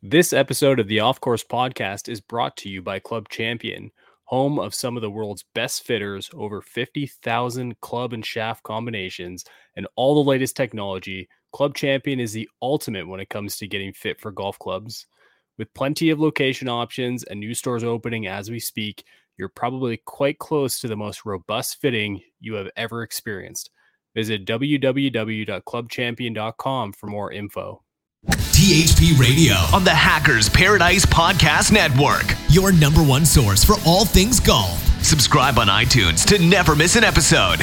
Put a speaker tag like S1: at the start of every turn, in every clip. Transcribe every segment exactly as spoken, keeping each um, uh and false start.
S1: This episode of the Off Course Podcast is brought to you by Club Champion, home of some of the world's best fitters, over fifty thousand club and shaft combinations, and all the latest technology. Club Champion is the ultimate when it comes to getting fit for golf clubs. With plenty of location options and new stores opening as we speak, you're probably quite close to the most robust fitting you have ever experienced. Visit w w w dot club champion dot com for more info.
S2: T H P Radio on the Hackers Paradise Podcast Network, your number one source for all things golf. Subscribe on iTunes to never miss an episode.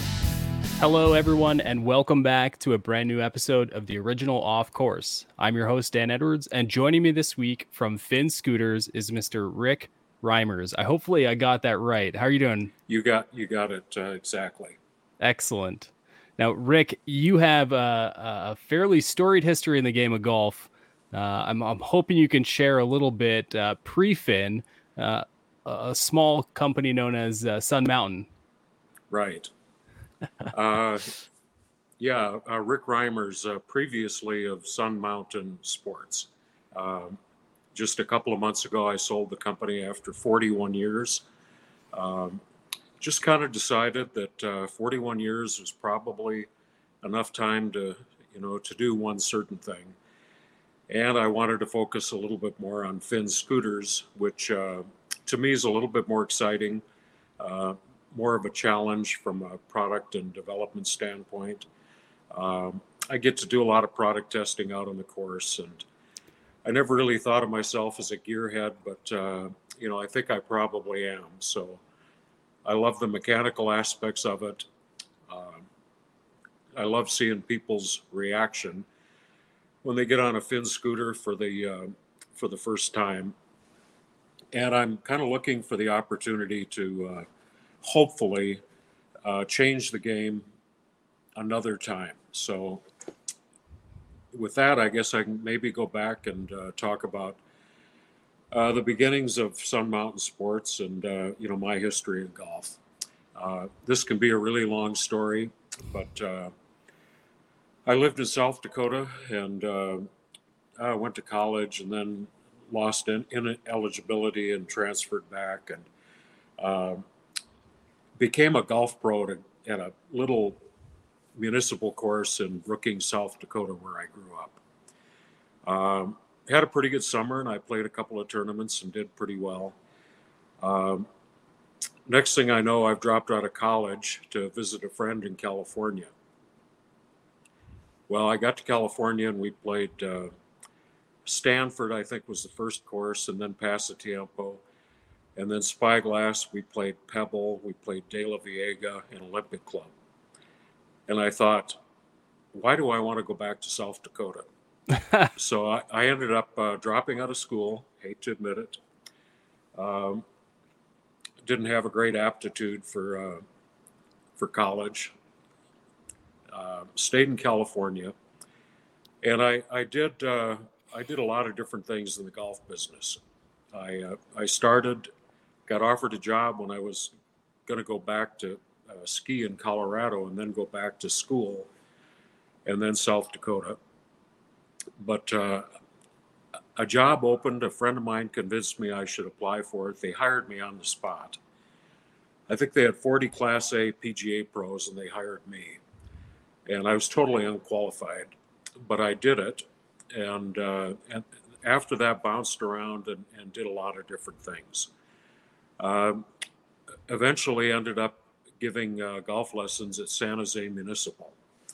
S1: Hello, everyone, and welcome back to a brand new episode of the original Off Course. I'm your host, Dan Edwards, and joining me this week from Finn Scooters is Mister Rick Reimers. I hopefully I got that right. How are you doing?
S3: You got you got it uh, exactly.
S1: Excellent. Now, Rick, you have a, a fairly storied history in the game of golf. Uh, I'm, I'm hoping you can share a little bit uh, pre-Finn, uh, a small company known as uh, Sun Mountain.
S3: Right. uh, yeah, uh, Rick Reimers, uh, previously of Sun Mountain Sports. Uh, just a couple of months ago, I sold the company after forty-one years. Um, Just kind of decided that uh, forty-one years was probably enough time to, you know, to do one certain thing. And I wanted to focus a little bit more on Finn Scooters, which uh, to me is a little bit more exciting, uh, more of a challenge from a product and development standpoint. Um, I get to do a lot of product testing out on the course, and I never really thought of myself as a gearhead, but, uh, you know, I think I probably am. So I love the mechanical aspects of it. Uh, I love seeing people's reaction when they get on a Finn scooter for the uh, for the first time. And I'm kind of looking for the opportunity to uh, hopefully uh, change the game another time. So with that, I guess I can maybe go back and uh, talk about Uh, the beginnings of Sun Mountain Sports and, uh, you know, my history in golf. Uh, this can be a really long story, but uh, I lived in South Dakota and uh, I went to college and then lost in, in eligibility and transferred back and uh, became a golf pro at a, at a little municipal course in Brookings, South Dakota, where I grew up. Um, Had a pretty good summer, and I played a couple of tournaments and did pretty well. Um, next thing I know, I've dropped out of college to visit a friend in California. Well, I got to California, and we played uh, Stanford, I think, was the first course, and then Pasatiempo. And then Spyglass, we played Pebble, we played De La Viega, and Olympic Club. And I thought, why do I want to go back to South Dakota? So I, I ended up uh, dropping out of school, hate to admit it. Um, didn't have a great aptitude for uh, for college. Uh, stayed in California, and I I did uh, I did a lot of different things in the golf business. I uh, I started, got offered a job when I was going to go back to uh, ski in Colorado and then go back to school, and then South Dakota. But uh, a job opened, a friend of mine convinced me I should apply for it. They hired me on the spot. I think they had forty Class A P G A pros, and they hired me. And I was totally unqualified, but I did it. And, uh, and after that, bounced around and, and did a lot of different things. Um, eventually ended up giving uh, golf lessons at San Jose Municipal.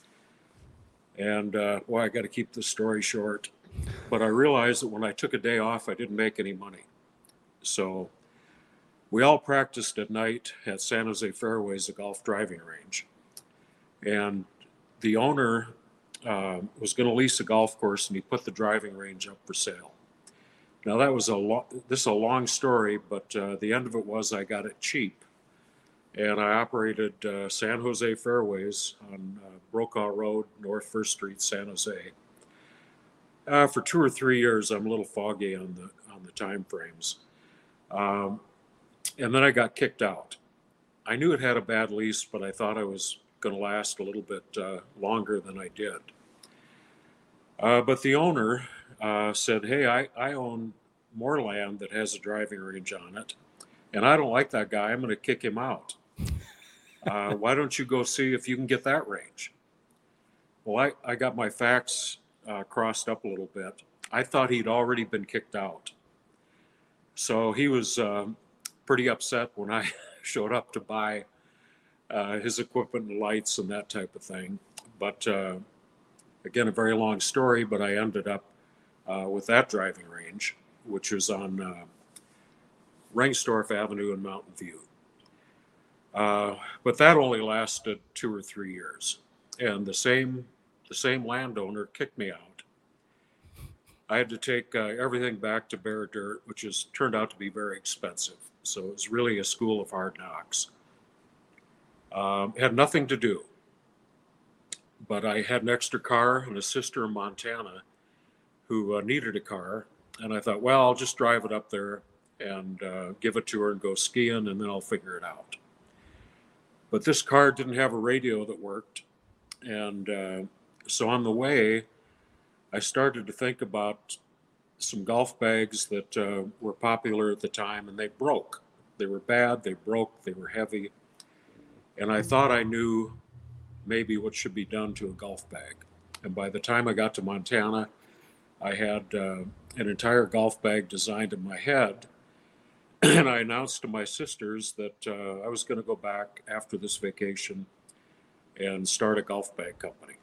S3: And, uh, well, I got to keep this story short, but I realized that when I took a day off, I didn't make any money. So we all practiced at night at San Jose Fairways, the golf driving range. And the owner uh, was going to lease a golf course, and he put the driving range up for sale. Now, that was a lo- this is a long story, but uh, the end of it was I got it cheap. And I operated uh, San Jose Fairways on uh, Brokaw Road, North First Street, San Jose. Uh, for two or three years, I'm a little foggy on the on the time frames. Um, and then I got kicked out. I knew it had a bad lease, but I thought I was going to last a little bit uh, longer than I did. Uh, but the owner uh, said, hey, I, I own more land that has a driving range on it, and I don't like that guy. I'm going to kick him out. Uh, why don't you go see if you can get that range? Well, I, I got my facts uh, crossed up a little bit. I thought he'd already been kicked out. So he was um, pretty upset when I showed up to buy uh, his equipment and lights and that type of thing. But uh, again, a very long story, but I ended up uh, with that driving range, which was on uh, Rengstorff Avenue in Mountain View. Uh, but that only lasted two or three years. And the same the same landowner kicked me out. I had to take uh, everything back to bare dirt, which has turned out to be very expensive. So it was really a school of hard knocks. Um, had nothing to do. But I had an extra car and a sister in Montana who uh, needed a car. And I thought, well, I'll just drive it up there and uh, give it to her and go skiing, and then I'll figure it out. But this car didn't have a radio that worked. And uh, so on the way, I started to think about some golf bags that uh, were popular at the time, and they broke. They were bad, they broke, they were heavy. And I thought I knew maybe what should be done to a golf bag. And by the time I got to Montana, I had uh, an entire golf bag designed in my head. And I announced to my sisters that uh, I was going to go back after this vacation and start a golf bag company.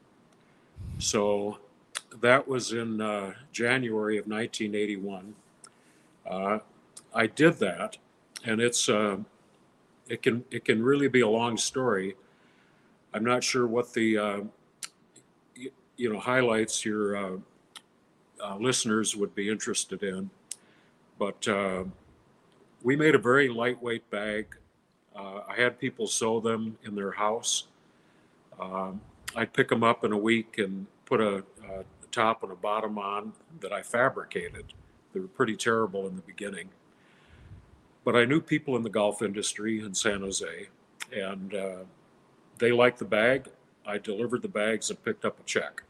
S3: So that was in uh, January of nineteen eighty-one. Uh, I did that, and it's uh, it can it can really be a long story. I'm not sure what the uh, you, you know highlights your uh, uh, listeners would be interested in, but uh, we made a very lightweight bag. Uh, I had people sew them in their house. Um, I'd pick them up in a week and put a, a top and a bottom on that I fabricated. They were pretty terrible in the beginning. But I knew people in the golf industry in San Jose, and uh, they liked the bag. I delivered the bags and picked up a check.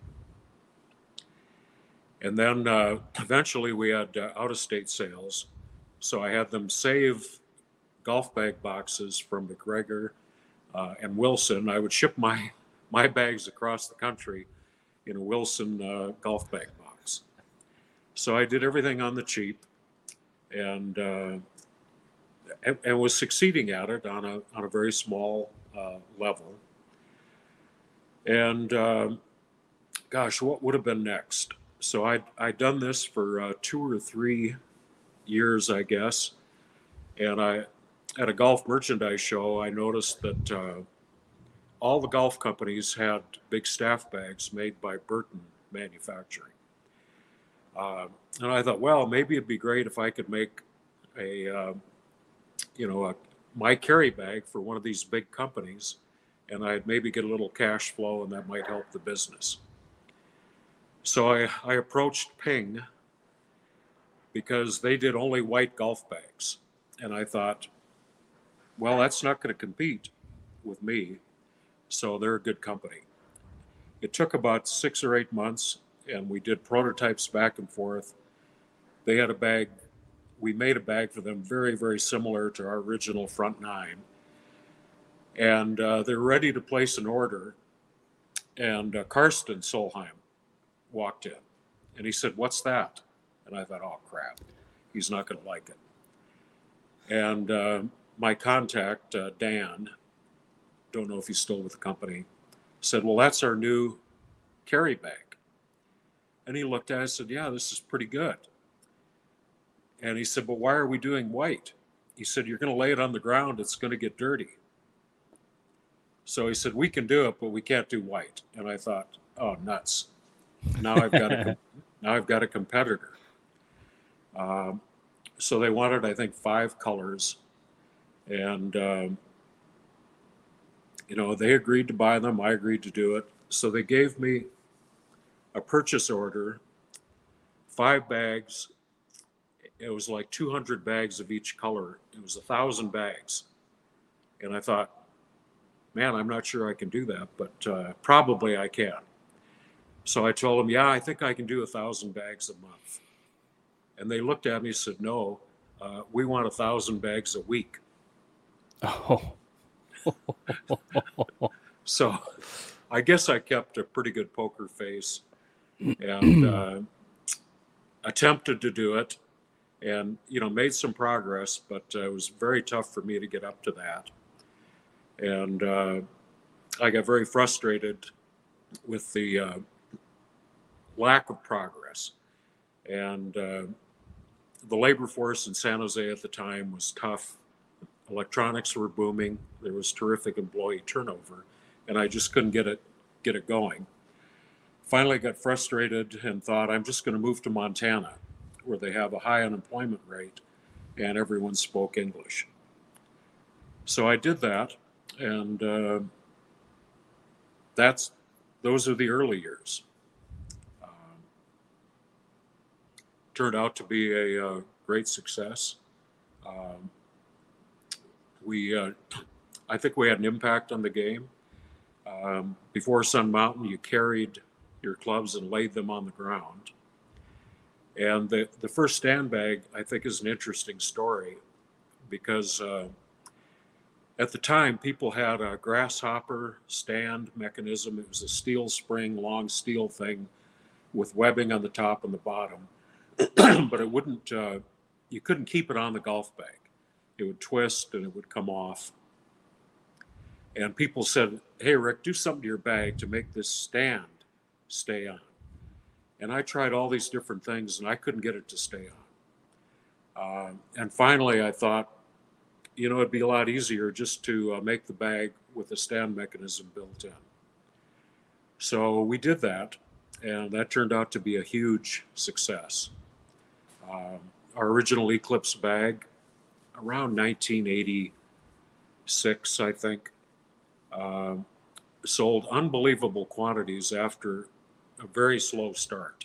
S3: And then uh, eventually we had uh, out-of-state sales. So I had them save golf bag boxes from McGregor uh, and Wilson. I would ship my, my bags across the country in a Wilson uh, golf bag box. So I did everything on the cheap, and, uh, and, and was succeeding at it on a, on a very small uh, level. And uh, gosh, what would have been next? So I'd, I'd done this for uh, two or three years, I guess. And I, at a golf merchandise show, I noticed that uh, all the golf companies had big staff bags made by Burton Manufacturing. Uh, and I thought, well, maybe it'd be great if I could make a, uh, you know, a, my carry bag for one of these big companies, and I'd maybe get a little cash flow, and that might help the business. So I, I approached Ping, because they did only white golf bags. And I thought, well, that's not going to compete with me. So they're a good company. It took about six or eight months, and we did prototypes back and forth. They had a bag. We made a bag for them very, very similar to our original Front Nine. And uh, they're ready to place an order. And uh, Karsten Solheim walked in. And he said, what's that? And I thought, oh, crap, he's not going to like it. And uh, my contact, uh, Dan, don't know if he's still with the company, said, well, that's our new carry bag. And he looked at it and said, yeah, this is pretty good. And he said, but why are we doing white? He said, you're going to lay it on the ground, it's going to get dirty. So he said, we can do it, but we can't do white. And I thought, oh, nuts. Now I've got a, now I've got a competitor. Um, so they wanted, I think, five colors, and um, you know, they agreed to buy them. I agreed to do it. So they gave me a purchase order, five bags. It was like two hundred bags of each color. It was a thousand bags, and I thought, man, I'm not sure I can do that, but uh, probably I can. So I told them, yeah, I think I can do a thousand bags a month. And they looked at me and said, no, uh, we want a thousand bags a week.
S1: Oh.
S3: So I guess I kept a pretty good poker face and uh, attempted to do it and, you know, made some progress, but uh, it was very tough for me to get up to that. And uh, I got very frustrated with the uh, lack of progress. And uh, the labor force in San Jose at the time was tough. Electronics were booming. There was terrific employee turnover, and I just couldn't get it get it going. Finally got frustrated and thought, I'm just going to move to Montana, where they have a high unemployment rate and everyone spoke English. So I did that, and uh, that's those are the early years. Um, turned out to be a uh, great success. Um, we, uh, I think we had an impact on the game. Um, before Sun Mountain, you carried your clubs and laid them on the ground. And the, the first stand bag, I think, is an interesting story because uh, at the time, people had a grasshopper stand mechanism. It was a steel spring, long steel thing with webbing on the top and the bottom. But it wouldn't, uh, you couldn't keep it on the golf bag. It would twist and it would come off. And people said, hey, Rick, do something to your bag to make this stand stay on. And I tried all these different things and I couldn't get it to stay on. Uh, and finally, I thought, you know, it'd be a lot easier just to uh, make the bag with a stand mechanism built in. So we did that, and that turned out to be a huge success. Um, our original Eclipse bag, around nineteen eighty-six, I think, uh, sold unbelievable quantities after a very slow start.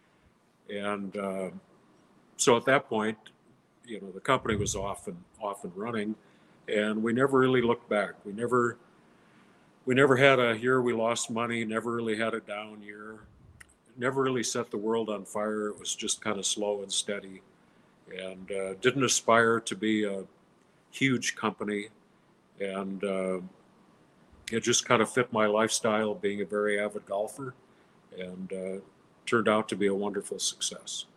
S3: And uh, so at that point, you know, the company was off and off and running, and we never really looked back. We never, we never had a year we lost money, never really had a down year, never really set the world on fire. It was just kind of slow and steady, and uh, didn't aspire to be a huge company. And uh, it just kind of fit my lifestyle, being a very avid golfer, and uh, turned out to be a wonderful success.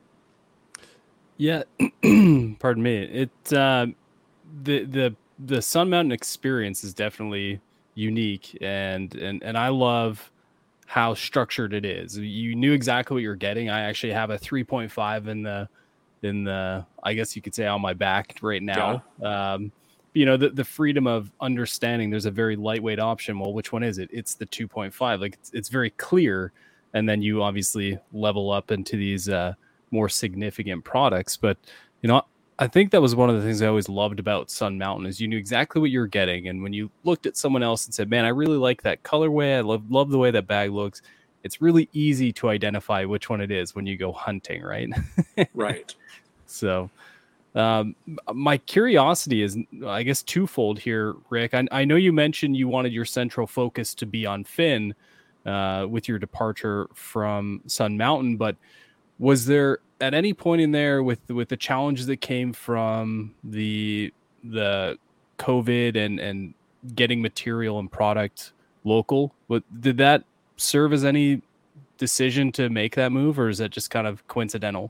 S1: Yeah, pardon me. It uh, the the the Sun Mountain experience is definitely unique, and and and I love how structured it is. You knew exactly what you're getting. I actually have a three point five in the in the I guess you could say on my back right now. Yeah. Um, you know, the the freedom of understanding. There's a very lightweight option. Well, which one is it? It's the two point five. Like it's, it's very clear, and then you obviously level up into these. Uh, more significant products. But, you know, I think that was one of the things I always loved about Sun Mountain is you knew exactly what you were getting. And when you looked at someone else and said, man, I really like that colorway. I love, love the way that bag looks. It's really easy to identify which one it is when you go hunting. Right.
S3: Right.
S1: So um, my curiosity is, I guess, twofold here, Rick. I, I know you mentioned you wanted your central focus to be on Finn uh, with your departure from Sun Mountain, but was there at any point in there with with the challenges that came from the the COVID and and getting material and product local? What did that serve as any decision to make that move, or is that just kind of coincidental?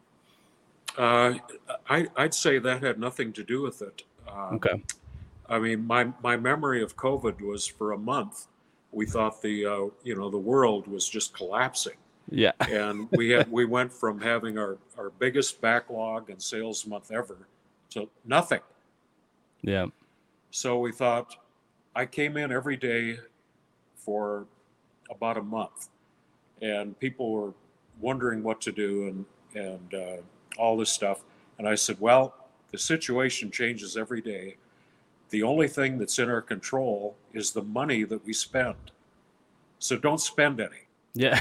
S3: Uh, I, I'd say that had nothing to do with it. Uh,
S1: okay.
S3: I mean, my my memory of COVID was for a month. We thought the uh, you know the world was just collapsing.
S1: Yeah.
S3: And we had we went from having our, our biggest backlog and sales month ever to nothing.
S1: Yeah.
S3: So we thought, I came in every day for about a month, and people were wondering what to do and and uh, all this stuff. And I said, well, the situation changes every day. The only thing that's in our control is the money that we spend. So don't spend any.
S1: Yeah.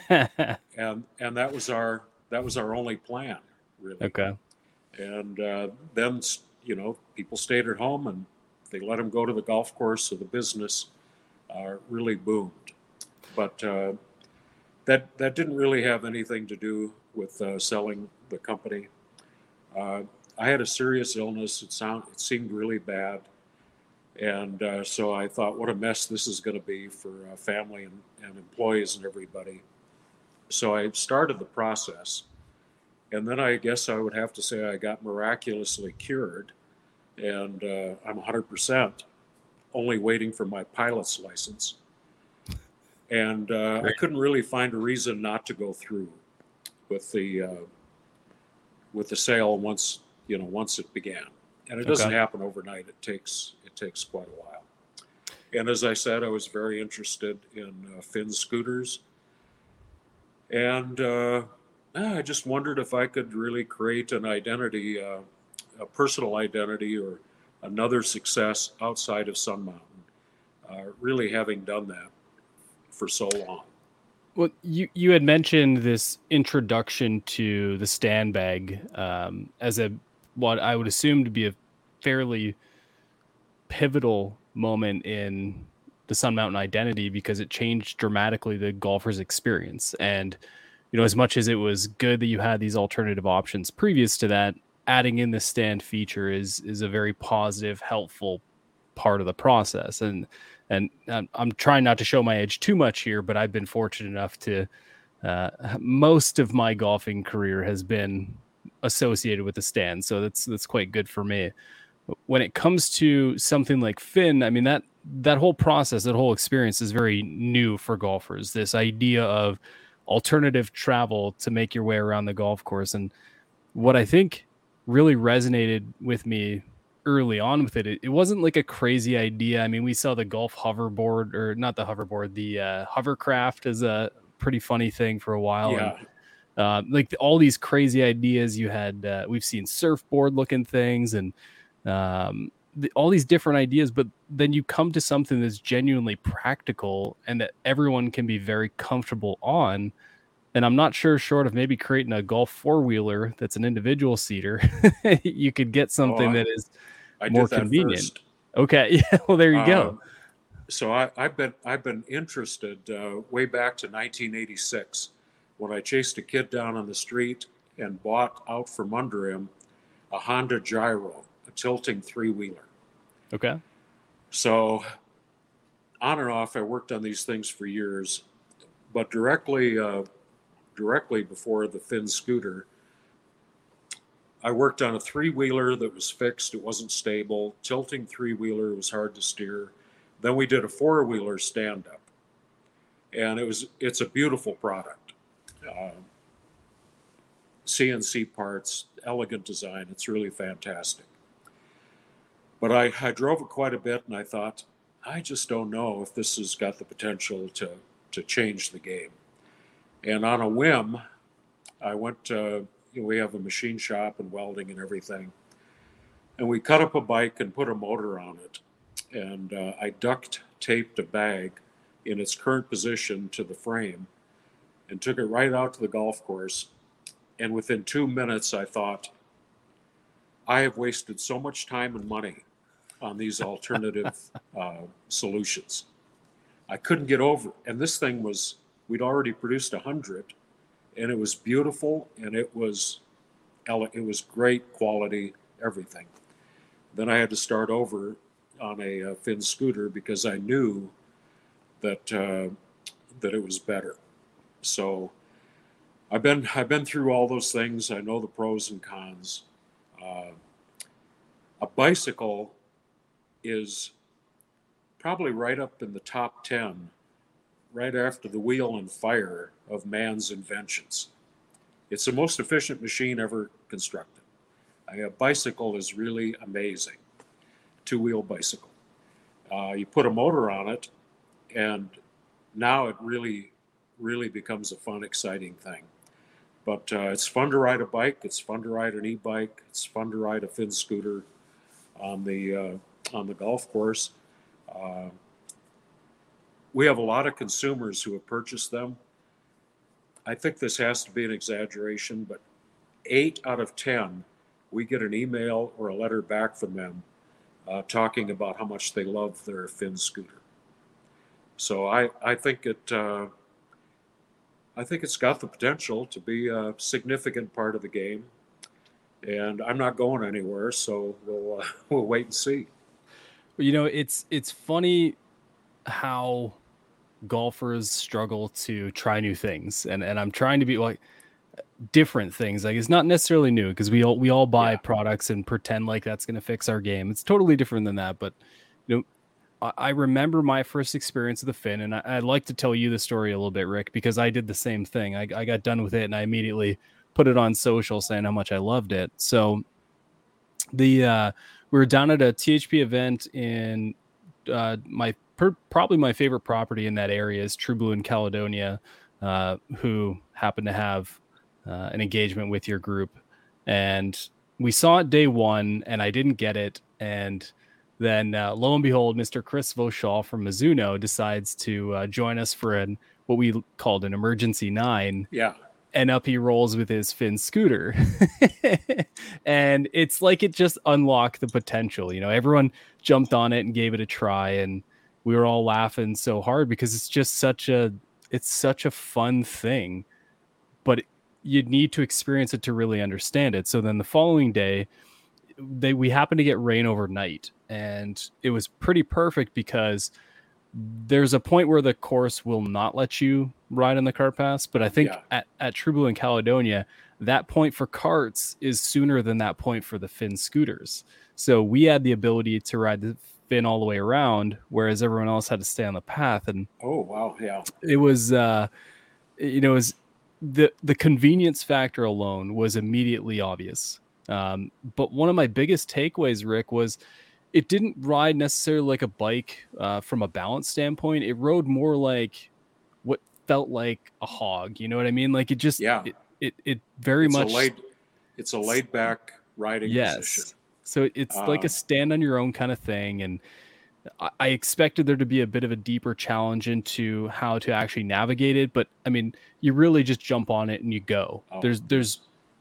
S3: and and that was our that was our only plan, really.
S1: Okay.
S3: And uh, then, you know, people stayed at home and they let them go to the golf course, so the business uh, really boomed. But uh, that that didn't really have anything to do with uh, selling the company. Uh, I had a serious illness. It sound it seemed really bad, and uh, so I thought, what a mess this is going to be for uh, family and, and employees and everybody. So I started the process, and then I guess I would have to say I got miraculously cured, and uh, I'm one hundred percent, only waiting for my pilot's license. And uh, I couldn't really find a reason not to go through with the uh, with the sale once you know once it began. And it doesn't
S1: Okay.
S3: happen overnight. It takes it takes quite a while. And as I said, I was very interested in uh, Finn scooters, and uh, I just wondered if I could really create an identity, uh, a personal identity, or another success outside of Sun Mountain. Uh, really, having done that for so long.
S1: Well, you, you had mentioned this introduction to the stand bag um, as a what I would assume to be a fairly pivotal moment in the Sun Mountain identity, because it changed dramatically the golfer's experience. And, you know, as much as it was good that you had these alternative options previous to that, adding in the stand feature is is a very positive, helpful part of the process. And and I'm, I'm trying not to show my age too much here, but I've been fortunate enough to uh, most of my golfing career has been associated with the stand, so that's that's quite good for me. When it comes to something like Finn, I mean, that that whole process, that whole experience is very new for golfers. This idea of alternative travel to make your way around the golf course. And what I think really resonated with me early on with it, it, it wasn't like a crazy idea. I mean, we saw the golf hoverboard, or not the hoverboard, the uh, hovercraft is a pretty funny thing for a while.
S3: Yeah.
S1: And uh, like the, all these crazy ideas you had, uh, we've seen surfboard looking things and um, the, all these different ideas, but then you come to something that's genuinely practical and that everyone can be very comfortable on. And I'm not sure, short of maybe creating a golf four-wheeler that's an individual seater, you could get something
S3: Oh, I-
S1: that is
S3: I
S1: more
S3: did that
S1: convenient.
S3: first.
S1: Okay. Yeah. Well, there you go.
S3: Um, so I, I've been I've been interested uh, way back to nineteen eighty-six, when I chased a kid down on the street and bought out from under him a Honda Gyro, a tilting three-wheeler.
S1: Okay.
S3: So on and off, I worked on these things for years, but directly uh, directly before the Finn scooter, I worked on a three-wheeler that was fixed. It wasn't stable. Tilting three-wheeler, was hard to steer. Then we did a four-wheeler stand-up, and it was it's a beautiful product. Uh, C N C parts, elegant design. It's really fantastic. But I, I drove it quite a bit, and I thought, I just don't know if this has got the potential to to change the game. And on a whim, I went to, you know, we have a machine shop and welding and everything. And we cut up a bike and put a motor on it. And uh, I duct taped a bag in its current position to the frame and took it right out to the golf course. And within two minutes, I thought, I have wasted so much time and money on these alternative uh, solutions. I couldn't get over it. And this thing was, we'd already produced a hundred, and it was beautiful, and it was, it was great quality, everything. Then I had to start over on a, uh Finn scooter because I knew that uh, that it was better. So I've been I've been through all those things. I know the pros and cons. Uh, a bicycle is probably right up in the top ten, right after the wheel and fire of man's inventions. It's the most efficient machine ever constructed. A bicycle is really amazing. Two-wheel bicycle. Uh, you put a motor on it, and now it really, really becomes a fun, exciting thing. But uh, it's fun to ride a bike. It's fun to ride an e-bike. It's fun to ride a Finn scooter on the uh, on the golf course. Uh, we have a lot of consumers who have purchased them. I think this has to be an exaggeration, but eight out of ten, we get an email or a letter back from them uh, talking about how much they love their Finn scooter. So I, I think it uh, I think it's got the potential to be a significant part of the game, and I'm not going anywhere, so we'll uh, we'll wait and see.
S1: You know, it's it's funny how golfers struggle to try new things, and and I'm trying to be like different things. Like, it's not necessarily new because we all we all buy
S3: Yeah.
S1: products and pretend like that's going to fix our game. It's totally different than that. But you know, I, I remember my first experience with the fin, and I, I'd like to tell you the story a little bit, Rick, because I did the same thing. I, I got done with it and I immediately put it on social saying how much I loved it. So the uh, we were down at a T H P event in uh, my per, probably my favorite property in that area is True Blue in Caledonia, uh, who happened to have uh, an engagement with your group, and we saw it day one, and I didn't get it, and then uh, lo and behold, Mister Chris Vauchal from Mizuno decides to uh, join us for an what we called an emergency nine.
S3: Yeah.
S1: And up he rolls with his Finn scooter. And it's like it just unlocked the potential. You know, everyone jumped on it and gave it a try. And we were all laughing so hard because it's just such a, it's such a fun thing. But it, you need to experience it to really understand it. So then the following day, they we happened to get rain overnight. And it was pretty perfect because there's a point where the course will not let you ride on the cart pass, but I think
S3: Yeah.
S1: at, at True Blue in Caledonia, that point for carts is sooner than that point for the Finn scooters. So we had the ability to ride the Finn all the way around, whereas everyone else had to stay on the path. And
S3: Oh, wow. Yeah.
S1: it was, uh, you know, it was the, the convenience factor alone was immediately obvious. Um, but one of my biggest takeaways, Rick, was it didn't ride necessarily like a bike uh, from a balance standpoint. It rode more like what felt like a hog. You know what I mean? Like it just,
S3: Yeah.
S1: it, it, it very
S3: It's
S1: much.
S3: a laid, it's a laid back riding
S1: Yes.
S3: position.
S1: So it's like
S3: Um,
S1: a stand on your own kind of thing. And I, I expected there to be a bit of a deeper challenge into how to actually navigate it. But I mean, you really just jump on it and you go.
S3: Oh,
S1: There's, there's,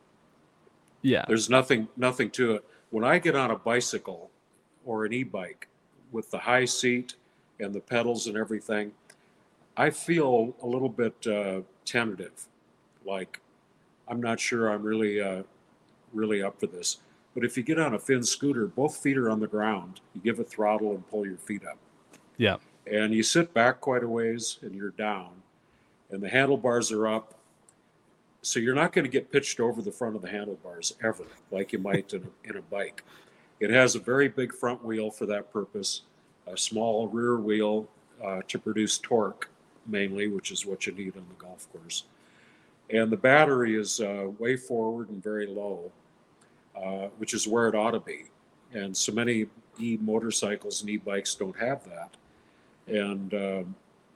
S1: yeah.
S3: There's nothing, nothing to it. When I get on a bicycle or an e-bike with the high seat and the pedals and everything, I feel a little bit uh, tentative, like I'm not sure I'm really, uh, really up for this. But if you get on a Finn scooter, both feet are on the ground. You give it throttle and pull your feet up,
S1: Yeah.
S3: and you sit back quite a ways, and you're down, and the handlebars are up. So you're not going to get pitched over the front of the handlebars ever, like you might in a, in a bike. It has a very big front wheel for that purpose, a small rear wheel uh, to produce torque mainly, which is what you need on the golf course. And the battery is uh, way forward and very low, uh, which is where it ought to be. And so many e-motorcycles and e-bikes don't have that. And um,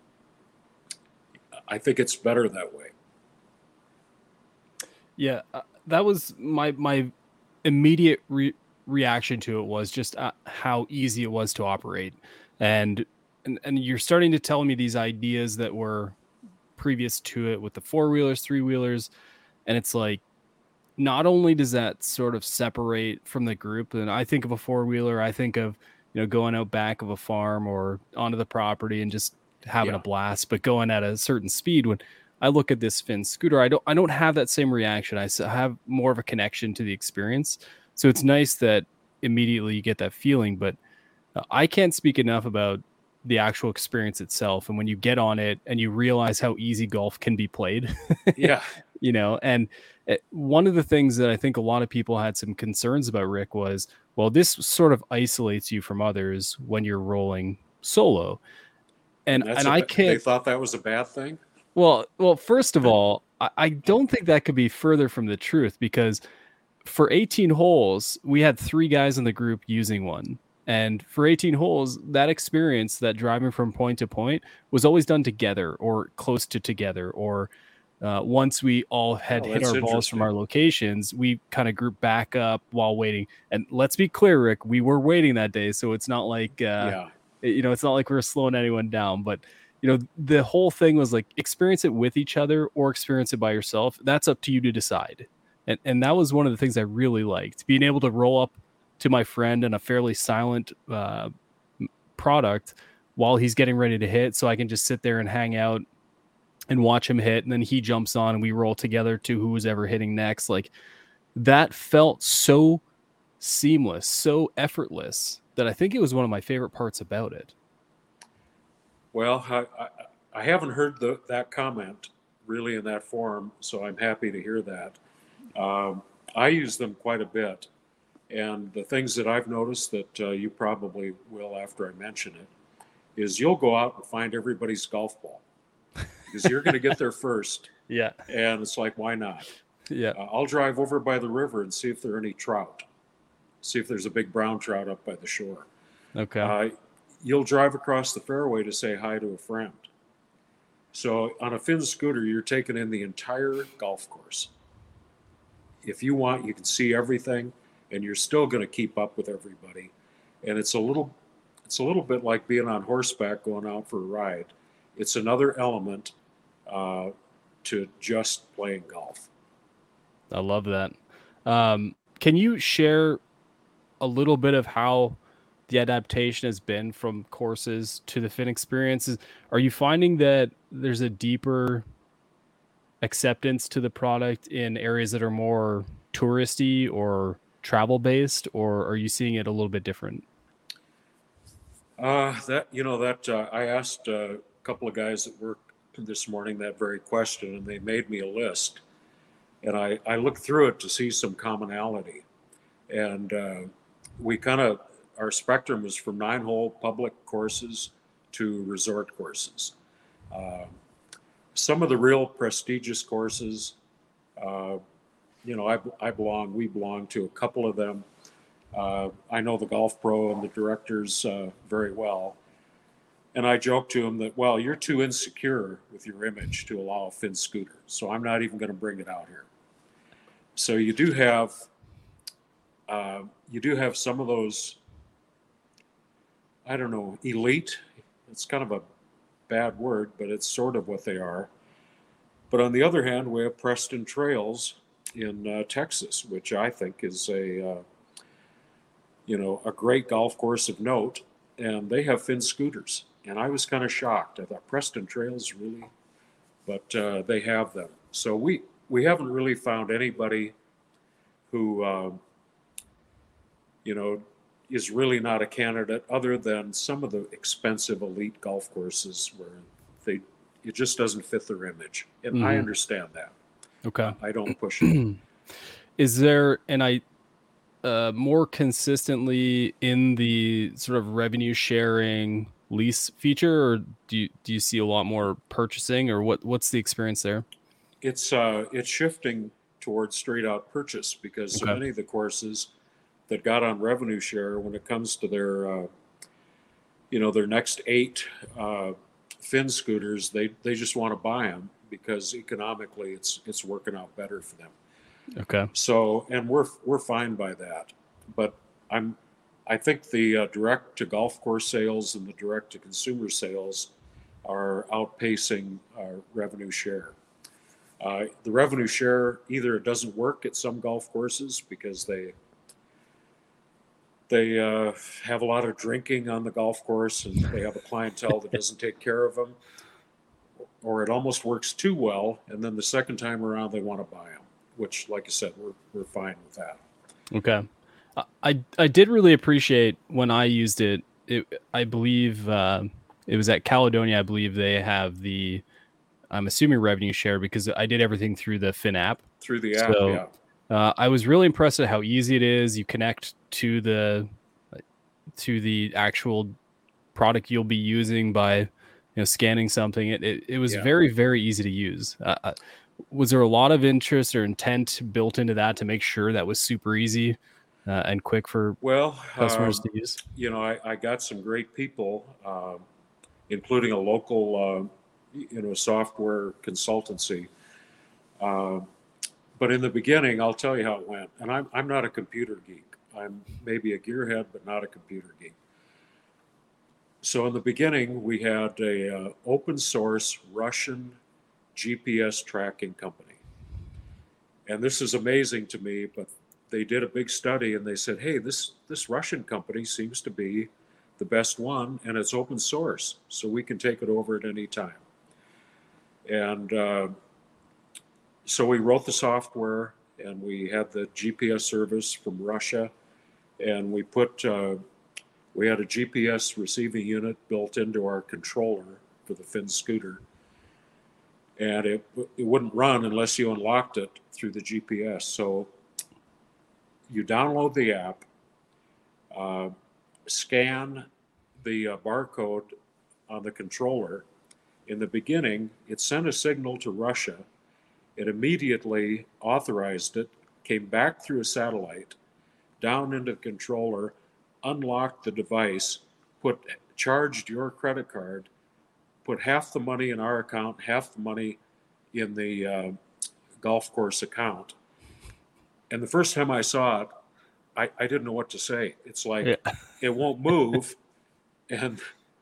S3: I think it's better that way.
S1: Yeah, uh, that was my my immediate re- reaction to it was just uh, how easy it was to operate, and, and and you're starting to tell me these ideas that were previous to it with the four wheelers, three wheelers, and it's like not only does that sort of separate from the group, and I think of a four wheeler, I think of you know going out back of a farm or onto the property and just having
S3: Yeah.
S1: a blast, but going at a certain speed when. I look at this Finn scooter. I don't. I don't have that same reaction. I have more of a connection to the experience. So it's nice that immediately you get that feeling. But I can't speak enough about the actual experience itself. And when you get on it and you realize how easy golf can be played,
S3: Yeah.
S1: you know. And one of the things that I think a lot of people had some concerns about, Rick, was well, this sort of isolates you from others when you're rolling solo. And
S3: That's
S1: and
S3: a-
S1: I
S3: They
S1: can't.
S3: thought that was a bad thing.
S1: Well, well, first of all, I, I don't think that could be further from the truth because for eighteen holes, we had three guys in the group using one. And for eighteen holes, that experience, that driving from point to point, was always done together or close to together. Or uh, once we all had
S3: Oh,
S1: hit
S3: that's
S1: our balls from
S3: interesting.
S1: our locations, we kind of grouped back up while waiting. And let's be clear, Rick, we were waiting that day. So it's not like, uh,
S3: Yeah.
S1: you know, it's not like we we're slowing anyone down. But you know, the whole thing was like experience it with each other or experience it by yourself. That's up to you to decide. And and that was one of the things I really liked, being able to roll up to my friend in a fairly silent uh, product while he's getting ready to hit. So I can just sit there and hang out and watch him hit, and then he jumps on and we roll together to who was ever hitting next. Like that felt so seamless, so effortless that I think it was one of my favorite parts about it.
S3: Well, I, I, I haven't heard the, that comment really in that form, so I'm happy to hear that. Um, I use them quite a bit. And the things that I've noticed that uh, you probably will after I mention it is you'll go out and find everybody's golf ball because you're going to get there first.
S1: Yeah.
S3: And it's like, why not?
S1: Yeah.
S3: Uh, I'll drive over by the river and see if there are any trout, see if there's a big brown trout up by the shore.
S1: Okay.
S3: Uh, you'll drive across the fairway to say hi to a friend. So on a Finn scooter, you're taking in the entire golf course. If you want, you can see everything, and you're still going to keep up with everybody. And it's a little, it's a little bit like being on horseback going out for a ride. It's another element uh, to just playing golf.
S1: I love that. Um, can you share a little bit of how the adaptation has been from courses to the Finn experiences? Are you finding that there's a deeper acceptance to the product in areas that are more touristy or travel based, or are you seeing it a little bit different?
S3: Uh, that, you know, that uh, I asked a couple of guys at work this morning that very question, and they made me a list. And I, I looked through it to see some commonality. And uh, we kind of, our spectrum was from nine hole public courses to resort courses. Uh, some of the real prestigious courses, uh, you know, I, I belong, we belong to a couple of them. Uh, I know the Golf Pro and the directors uh, very well. And I joked to him that, well, you're too insecure with your image to allow a Finn scooter, so I'm not even going to bring it out here. So you do have, uh, you do have some of those, I don't know, elite. It's kind of a bad word, but it's sort of what they are. But on the other hand, we have Preston Trails in uh, Texas, which I think is a, uh, you know, a great golf course of note, and they have Finn scooters. And I was kind of shocked. I thought Preston Trails really, but uh, they have them. So we we haven't really found anybody who, um, you know, is really not a candidate, other than some of the expensive elite golf courses where they it just doesn't fit their image, and mm-hmm. I understand that.
S1: Okay,
S3: I don't push it.
S1: Is there, and I. Uh, more consistently in the sort of revenue sharing lease feature, or do you do you see a lot more purchasing, or what what's the experience there?
S3: It's uh it's shifting towards straight out purchase, because okay. so many of the courses that got on revenue share, when it comes to their uh, you know their next eight uh, Finn scooters, they they just want to buy them because economically it's it's working out better for them.
S1: Okay.
S3: So, and we're we're fine by that, but I'm, I think the uh, direct to golf course sales and the direct to consumer sales are outpacing our revenue share. Uh, the revenue share, either it doesn't work at some golf courses because they they uh, have a lot of drinking on the golf course and they have a clientele that doesn't take care of them, or it almost works too well, and then the second time around they want to buy them. Which, like I said, we're we're fine with that.
S1: Okay, I I did really appreciate when I used it. It I believe uh, it was at Caledonia. I believe they have the, I'm assuming revenue share, because I did everything through the Finn app.
S3: Through the app,
S1: so,
S3: yeah.
S1: Uh, I was really impressed at how easy it is. You connect to the to the actual product you'll be using by, you know, scanning something. It it, it was yeah. very very easy to use. Uh, Was there a lot of interest or intent built into that to make sure that was super easy uh, and quick for
S3: well
S1: customers
S3: um,
S1: to use?
S3: You know, I, I got some great people, uh, including a local, uh, you know, software consultancy. Uh, but in the beginning, I'll tell you how it went. And I'm I'm not a computer geek. I'm maybe a gearhead, but not a computer geek. So in the beginning, we had a uh, open source Russian G P S tracking company. And this is amazing to me, but they did a big study and they said, hey, this, this Russian company seems to be the best one, and it's open source, so we can take it over at any time. And uh, so we wrote the software, and we had the G P S service from Russia, and we put uh, we had a G P S receiving unit built into our controller for the Finn scooter, and it it wouldn't run unless you unlocked it through the G P S. So you download the app, uh, scan the uh, barcode on the controller. In the beginning, it sent a signal to Russia. It immediately authorized it, came back through a satellite, down into the controller, unlocked the device, put charged your credit card, put half the money in our account, half the money in the uh, golf course account. And the first time I saw it, I, I didn't know what to say. It's like, yeah. It won't move, and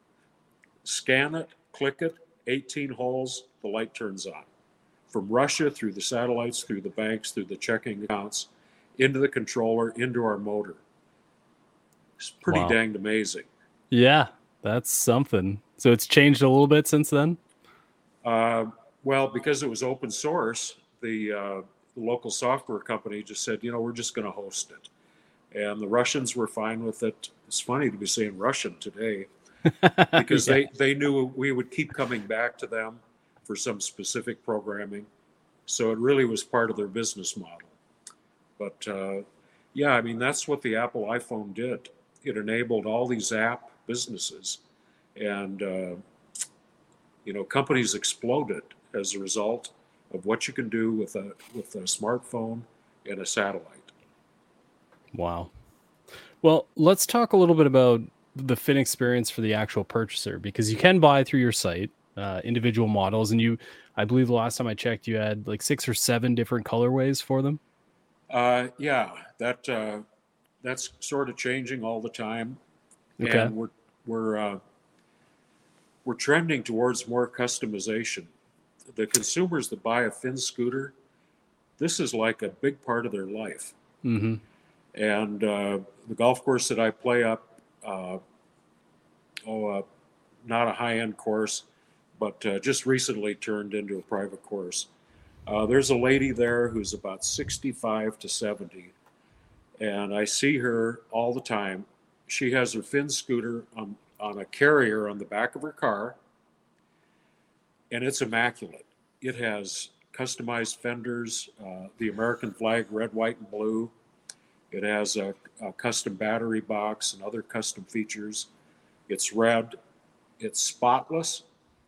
S3: scan it, click it, eighteen holes, the light turns on. From Russia, through the satellites, through the banks, through the checking accounts, into the controller, into our motor. It's pretty wow. dang amazing.
S1: Yeah, that's something. So it's changed a little bit since then?
S3: Uh, well, because it was open source, the, uh, the local software company just said, you know, we're just going to host it. And the Russians were fine with it. It's funny to be saying Russian today because yeah. they, they knew we would keep coming back to them for some specific programming. So it really was part of their business model. But uh, yeah, I mean, that's what the Apple iPhone did. It enabled all these app businesses, and uh, you know, companies exploded as a result of what you can do with a with a smartphone and a satellite.
S1: Wow. Well, let's talk a little bit about the Finn experience for the actual purchaser, because you can buy through your site uh, individual models, and you, I believe the last time I checked, you had like six or seven different colorways for them.
S3: Uh, yeah, that uh, that's sort of changing all the time,
S1: okay.
S3: and we're we're uh, we're trending towards more customization. The consumers that buy a Finn scooter, this is like a big part of their life.
S1: Mm-hmm.
S3: And uh, the golf course that I play up, uh, oh, uh, not a high-end course, but uh, just recently turned into a private course. Uh, there's a lady there who's about sixty-five to seventy, and I see her all the time. She has her Finn scooter on, on a carrier on the back of her car, and it's immaculate. It has customized fenders, uh, the American flag, red, white, and blue. It has a, a custom battery box and other custom features. It's red, it's spotless,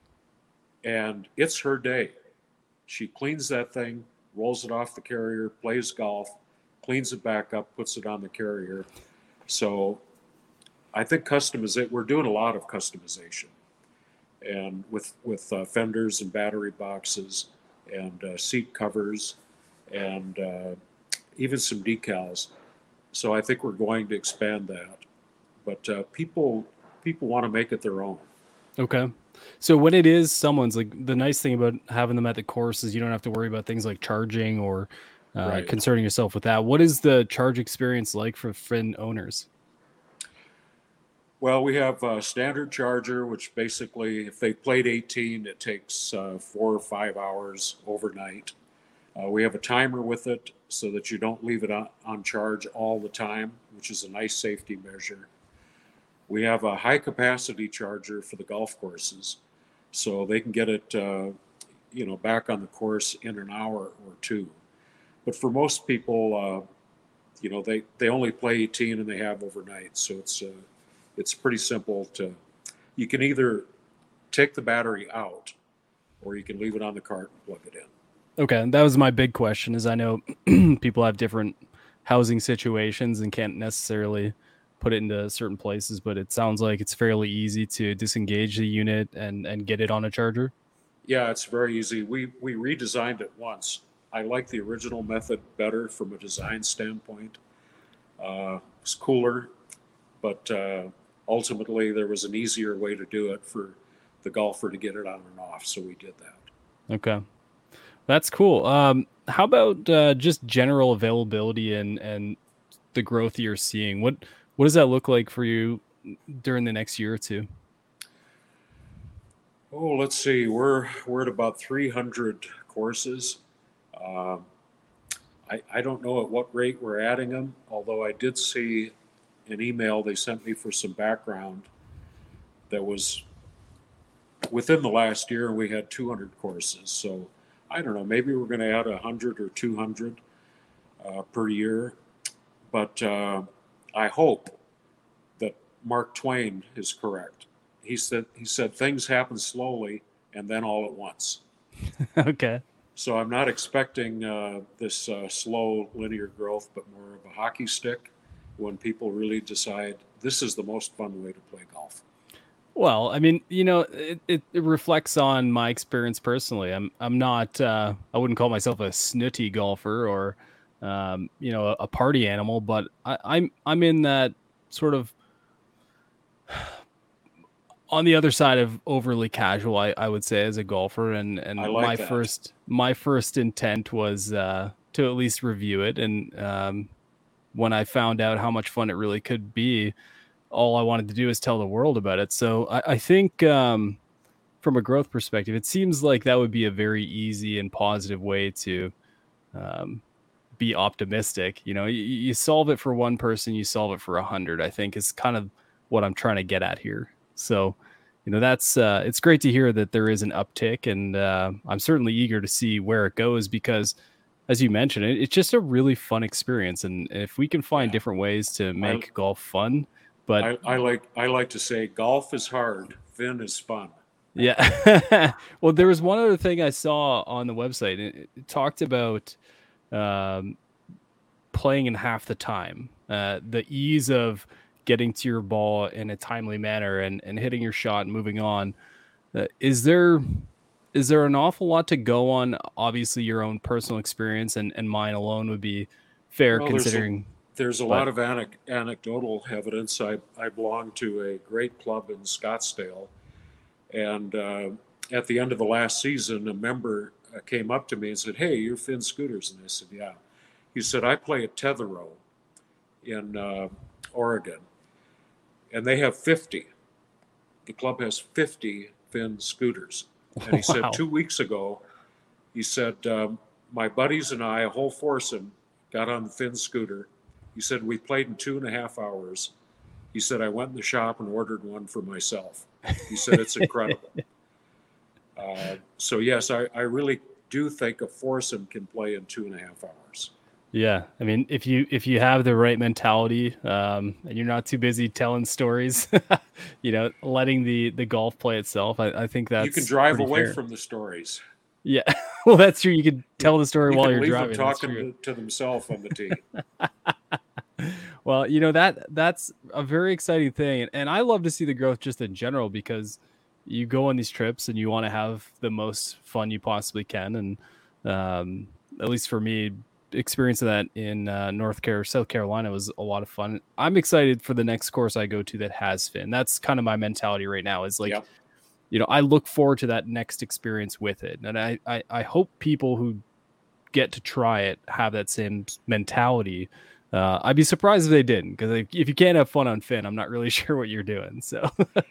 S3: and it's her day. She cleans that thing, rolls it off the carrier, plays golf, cleans it back up, puts it on the carrier. So I think customization, we're doing a lot of customization, and with, with uh, fenders and battery boxes and uh, seat covers and uh, even some decals. So I think we're going to expand that, but uh, people people want to make it their own.
S1: Okay. So when it is someone's, like, the nice thing about having them at the course is you don't have to worry about things like charging or uh, right. concerning yourself with that. What is the charge experience like for Finn owners?
S3: Well, we have a standard charger, which basically, if they played eighteen, it takes uh, four or five hours overnight. Uh, we have a timer with it so that you don't leave it on, on charge all the time, which is a nice safety measure. We have a high capacity charger for the golf courses, so they can get it, uh, you know, back on the course in an hour or two. But for most people, uh, you know, they, they only play eighteen and they have overnight, so it's uh, it's pretty simple to. You can either take the battery out, or you can leave it on the cart and plug it in.
S1: Okay, that was my big question, is I know people have different housing situations and can't necessarily put it into certain places, but it sounds like it's fairly easy to disengage the unit and, and get it on a charger.
S3: Yeah, it's very easy. We we redesigned it once. I like the original method better from a design standpoint. Uh, it's cooler, but uh, ultimately there was an easier way to do it for the golfer to get it on and off, so we did that.
S1: Okay. That's cool. Um, how about uh, just general availability and, and the growth you're seeing? What what does that look like for you during the next year or two?
S3: Oh, let's see. We're we're at about three hundred courses. Uh, I, I don't know at what rate we're adding them, although I did see an email they sent me for some background that was within the last year, and we had two hundred courses. So I don't know, maybe we're going to add one hundred or two hundred uh, per year. But uh, I hope that Mark Twain is correct. He said, he said things happen slowly and then all at once.
S1: Okay.
S3: So I'm not expecting uh, this uh, slow linear growth, but more of a hockey stick when people really decide this is the most fun way to play golf.
S1: Well, I mean, you know, it, it, it reflects on my experience personally. I'm I'm not uh, I wouldn't call myself a snooty golfer or um, you know, a, a party animal, but I, I'm I'm in that sort of on the other side of overly casual, I, I would say, as a golfer, and and
S3: I like
S1: my
S3: that.
S1: first my first intent was uh, to at least review it, and um, when I found out how much fun it really could be, all I wanted to do is tell the world about it. So I, I think um, from a growth perspective, it seems like that would be a very easy and positive way to um, be optimistic. You know, you, you solve it for one person, you solve it for a hundred, I think is kind of what I'm trying to get at here. So, you know, that's, uh, it's great to hear that there is an uptick, and uh, I'm certainly eager to see where it goes because, as you mentioned, it, it's just a really fun experience. And if we can find
S3: Yeah.
S1: different ways to make
S3: I,
S1: golf fun, but
S3: I, I like I like to say golf is hard, Finn is fun.
S1: yeah. Well, there was one other thing I saw on the website. It, it talked about um, playing in half the time, uh, the ease of getting to your ball in a timely manner and, and hitting your shot and moving on. Uh, is there is there an awful lot to go on? Obviously, your own personal experience and, and mine alone would be fair
S3: Well,
S1: considering.
S3: There's a, there's a
S1: but,
S3: lot of ane- anecdotal evidence. I, I belong to a great club in Scottsdale, and uh, at the end of the last season, a member uh, came up to me and said, "Hey, you're Finn Scooters," and I said, "Yeah." He said, "I play at Tetherow in uh, Oregon, and they have fifty. The club has fifty Finn Scooters." And he said,
S1: wow.
S3: two weeks ago, he said, um, my buddies and I, a whole foursome, got on the Finn scooter. He said, we played in two and a half hours. He said, I went in the shop and ordered one for myself. He said, it's incredible. uh, so, yes, I, I really do think a foursome can play in two and a half hours.
S1: Yeah, I mean, if you if you have the right mentality, um, and you're not too busy telling stories, you know, letting the the golf play itself, I, I think that's
S3: you can drive away
S1: fair.
S3: from the stories.
S1: Yeah, well, that's true. You can tell the story
S3: you
S1: while
S3: can
S1: you're
S3: leave
S1: driving.
S3: them talking to, to themselves on the tee.
S1: Well, you know that that's a very exciting thing, and, and I love to see the growth just in general because you go on these trips and you want to have the most fun you possibly can, and um, at least for me, experiencing that in uh, North Carolina, South Carolina was a lot of fun. I'm excited for the next course I go to that has Finn. That's kind of my mentality right now. Is like,
S3: Yep.
S1: you know, I look forward to that next experience with it, and I I, I hope people who get to try it have that same mentality. Uh, I'd be surprised if they didn't, because if you can't have fun on Finn, I'm not really sure what you're doing. So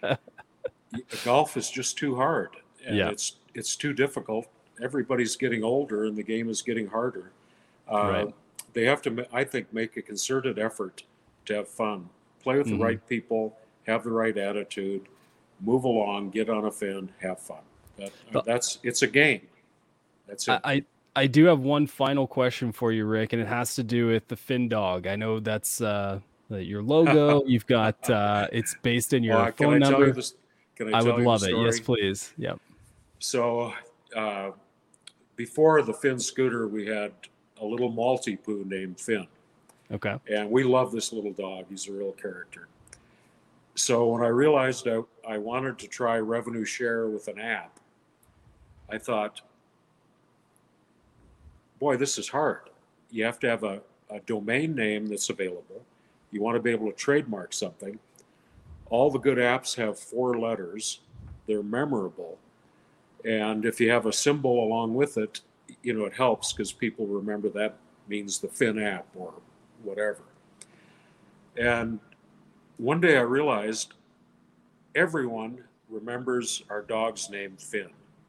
S3: golf is just too hard, and
S1: yeah.
S3: it's it's too difficult. Everybody's getting older, and the game is getting harder. Uh,
S1: right.
S3: They have to, I think, make a concerted effort to have fun, play with mm-hmm. the right people, have the right attitude, move along, get on a Finn, have fun. That, but, that's it's a game. That's it.
S1: I, I do have one final question for you, Rick, and it has to do with the Finn dog. I know that's uh, your logo. You've got uh, it's based in your
S3: uh,
S1: phone
S3: can I
S1: number.
S3: Tell you this, can I,
S1: I
S3: tell
S1: would
S3: you
S1: love
S3: the
S1: it.
S3: story?
S1: Yes, please. Yep.
S3: So uh, before the Finn scooter, we had a little Maltipoo named Finn.
S1: Okay.
S3: And we love this little dog. He's a real character. So when I realized I, I wanted to try revenue share with an app, I thought, boy, this is hard. You have to have a, a domain name that's available. You want to be able to trademark something. All the good apps have four letters. They're memorable. And if you have a symbol along with it, you know, it helps because people remember that means the Finn app or whatever. And one day I realized everyone remembers our dog's name, Finn.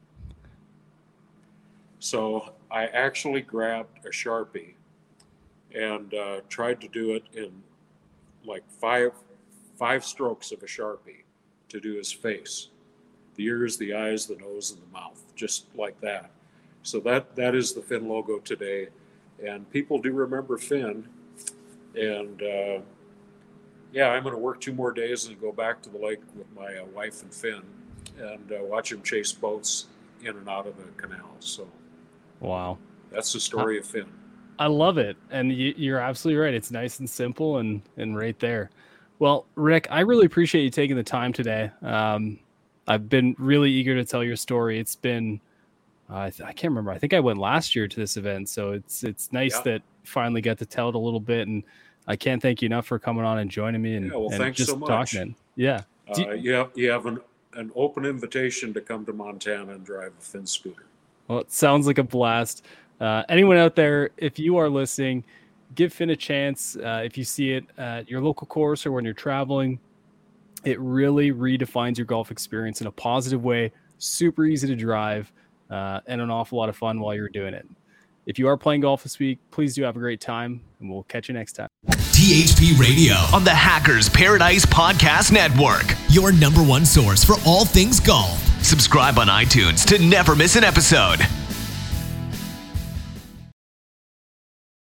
S3: So I actually grabbed a Sharpie and uh, tried to do it in like five five strokes of a Sharpie to do his face. The ears, the eyes, the nose, and the mouth, just like that. So that that is the Finn logo today. And people do remember Finn. And uh, yeah, I'm going to work two more days and go back to the lake with my uh, wife and Finn and uh, watch him chase boats in and out of the canal. So
S1: wow,
S3: that's the story I, of Finn.
S1: I love it. And you, you're absolutely right. It's nice and simple and, and right there. Well, Rick, I really appreciate you taking the time today. Um, I've been really eager to tell your story. It's been, uh, I, th- I can't remember. I think I went last year to this event. So it's, it's nice yeah. that finally got to tell it a little bit. And I can't thank you enough for coming on and joining me and,
S3: yeah, well,
S1: and
S3: thanks
S1: just
S3: so much.
S1: talking. Yeah.
S3: Uh, you, you have, you have an, an open invitation to come to Montana and drive a Finn scooter.
S1: Well, it sounds like a blast. Uh, anyone out there, if you are listening, give Finn a chance. Uh, if you see it at your local course or when you're traveling, it really redefines your golf experience in a positive way. Super easy to drive uh, and an awful lot of fun while you're doing it. If you are playing golf this week, please do have a great time, and we'll catch you next time.
S2: T H P Radio on the Hackers Paradise Podcast Network, your number one source for all things golf. Subscribe on iTunes to never miss an episode.